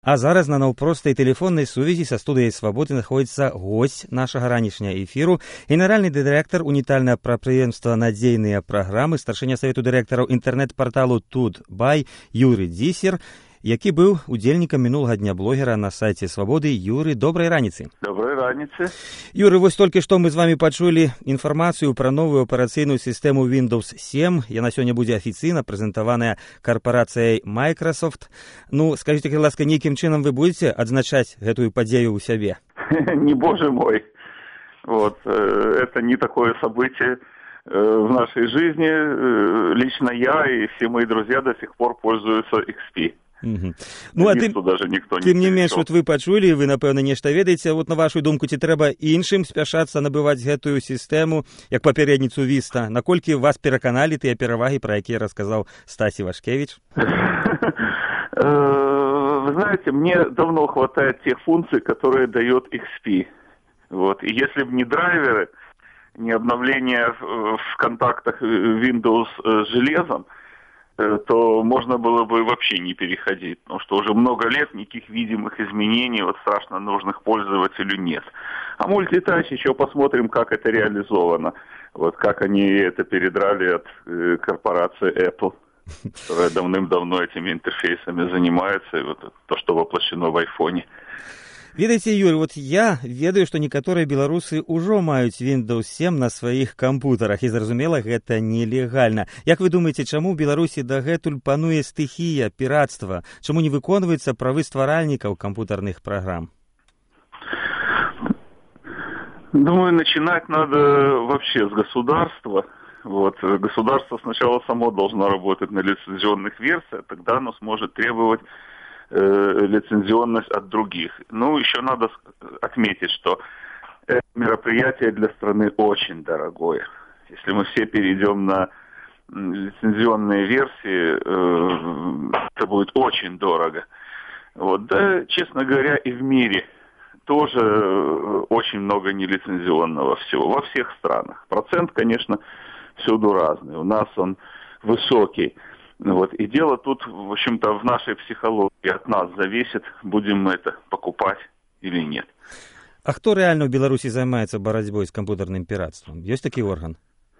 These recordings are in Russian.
А зараз на наўпростай тэлефоннай сувязі са студыяй «Свабоды» знаходзіцца госць нашага ранішняга эфіру, генеральны дырэктар унітальнага прадпрыемства «Надзейныя праграмы», старшыня Савету дырэктараў інтэрнэт-парталу «Тут.бай» Юрый Дзісер, які быў удзельнікам мінулага дня блогера на сайце «Свабоды». Юрый, добрай раніцы. Добрай раніцы. Юрый, вось толькі што мы з вами пачулі інфармацыю пра новую апэрацыйную сістэму Windows 7. Яна сёння будзе афіцыйна прэзентаваная карпарацыяй Microsoft. Ну, скажите, калі ласка, нейкім чынам вы будете адзначаць гэтую падзею ў сябе? Не, боже мой. Вот, это не такое событие в нашей жизни. Лично я и все мои друзья до сих пор пользуются XP. Ну, а тым не менш, вот вы пачулі, вы, напэўна, нешта ведаеце. Вот на вашу думку, ці трэба іншым спяшацца набываць гэтую сістэму, як папярэдніцу Vista? Наколькі вас пераканалі тыя перавагі, пра якія расказаў Стась Ивашкевич? Вы знаете, мне давно хватает тех функций, которые дает XP. Вот. И если бы не драйверы, не обновление в контактах Windows с железом, то можно было бы вообще не переходить, потому что уже много лет никаких видимых изменений вот страшно нужных пользователю нет. А мультитач еще посмотрим, как это реализовано, вот как они это передрали от корпорации Apple, которая давным-давно этими интерфейсами занимается, и вот то, что воплощено в айфоне. Ведаеце, Юрий, вот я ведаю, што некаторыя беларусы ўжо маюць Windows 7 на сваіх кампутарах, і, зразумела, гэта нелегальна. Як вы думаеце, чаму ў Беларусі дагэтуль пануе стыхія піратства? Чаму не выконваюцца правы стваральнікаў кампутарных праграм? Думаю, начинать надо вообще с государства. Вот. Государство сначала само должно работать на лицензионных версиях, тогда оно сможет требовать лицензионность от других. Ну, еще надо отметить, что это мероприятие для страны очень дорогое. Если мы все перейдем на лицензионные версии, это будет очень дорого. Вот. Да, честно говоря, и в мире тоже очень много нелицензионного всего. Во всех странах. Процент, конечно, всюду разный. У нас он высокий. Вот. И дело тут, в общем-то, в нашей психологии от нас зависит, будем мы это покупать или нет. А кто реально в Беларуси занимается борьбой с компьютерным пиратством? Есть такой орган?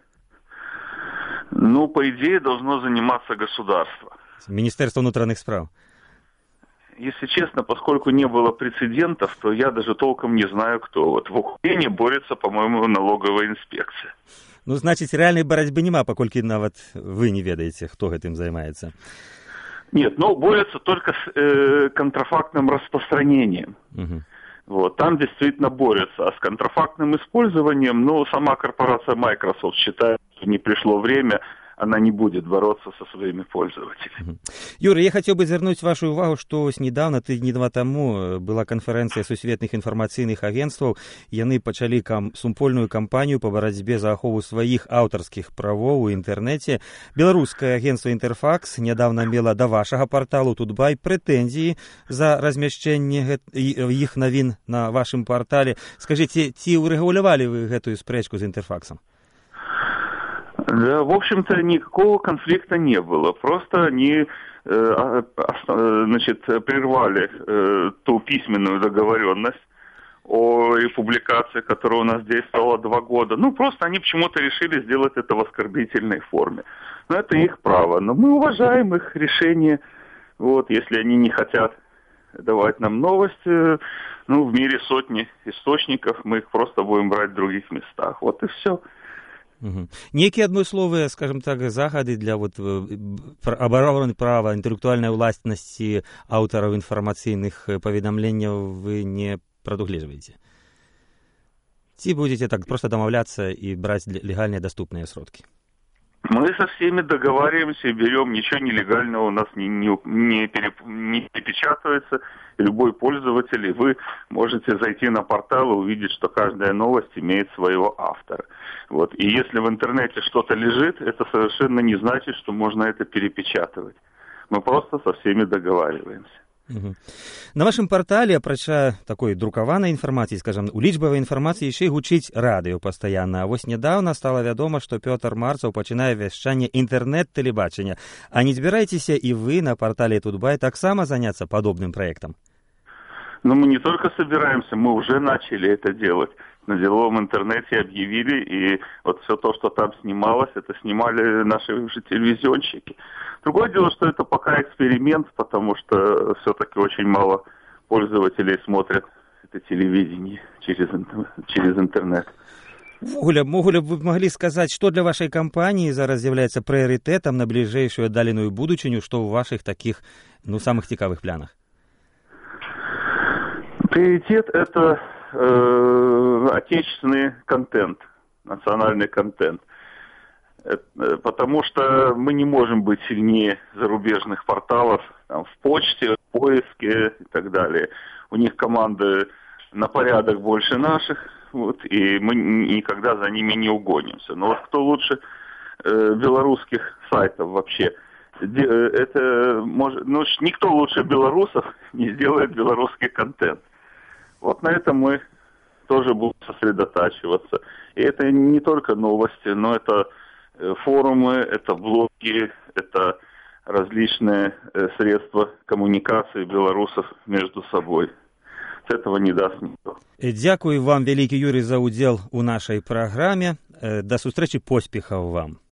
Ну, по идее, должно заниматься государство. Министерство внутренних справ? Если честно, поскольку не было прецедентов, то я даже толком не знаю, кто. Вот в Украине борется, по-моему, налоговая инспекция. Ну, значит, реальной борьбы нема, покольки нават вы не ведаете, кто этим занимается. Нет, ну, борются только с контрафактным распространением. Угу. Вот, там действительно борются. А с контрафактным использованием, ну, сама корпорация Microsoft считает, что не пришло время, она не будет бороться со своими пользователями. Юрий, я хотел бы звернуть вашу увагу, что недавно, тиждень два тому, была конференция сусветных информационных агентств, яны пачалі супольную кампанию по борьбе за ахову своих авторских правов у интернете. Белорусское агентство Интерфакс недавно мело до вашего порталу Тут.бай претензии за размещение их новин на вашем портале. Скажите, ці урегулировали вы эту спречку с Интерфаксом? Да, в общем-то, никакого конфликта не было. Просто они прервали ту письменную договоренность о публикации, которая у нас действовала 2 года. Ну, просто они почему-то решили сделать это в оскорбительной форме. Но это их право. Но мы уважаем их решение. Вот, если они не хотят давать нам новости, ну, в мире сотни источников, мы их просто будем брать в других местах. Вот и все. Угу. Некие адмысловые, скажем так, захады для вот обороны права интеллектуальной властности авторов информационных поведомлений вы не продуглеживаете? Ці будете так просто домовляться и брать легальные доступные сродки? Мы со всеми договариваемся и берем, ничего нелегального у нас не перепечатывается. Любой пользователь, и вы можете зайти на портал и увидеть, что каждая новость имеет своего автора. Вот. И если в интернете что-то лежит, это совершенно не значит, что можно это перепечатывать. Мы просто со всеми договариваемся. Угу. На вашем портале, апрача такой друкаванай інфармацыі, скажем, у лічбавай інфармацыі яшчэ і гучыць радыё пастаянна. А вось нядаўна стала вядома, што Пётр Марцаў пачынае вяшчанне інтэрнэт-тэлебачання. А не збіраецеся і вы на портале Тут.бай таксама заняцца падобным праектам? Но мы не только собираемся, мы уже начали это делать. На деловом интернете объявили, и вот все то, что там снималось, это снимали наши уже телевизионщики. Другое дело, что это пока эксперимент, потому что все-таки очень мало пользователей смотрят это телевидение через интернет. Вугуля, вы могли сказать, что для вашей компании зараз является приоритетом на ближайшую отдаленную будущую, что в ваших таких, самых цікавых планах? Приоритет – это отечественный контент, национальный контент. Потому что мы не можем быть сильнее зарубежных порталов там, в почте, в поиске и так далее. У них команды на порядок больше наших, вот, и мы никогда за ними не угонимся. Но вот кто лучше белорусских сайтов вообще? Это может, никто лучше белорусов не сделает белорусский контент. Вот на этом мы тоже будем сосредотачиваться. И это не только новости, но это форумы, это блоги, это различные средства коммуникации белорусов между собой. С этого не даст никто. Дякую вам, великий Юрий, за удел у нашей программе. До встречи, поспехов вам.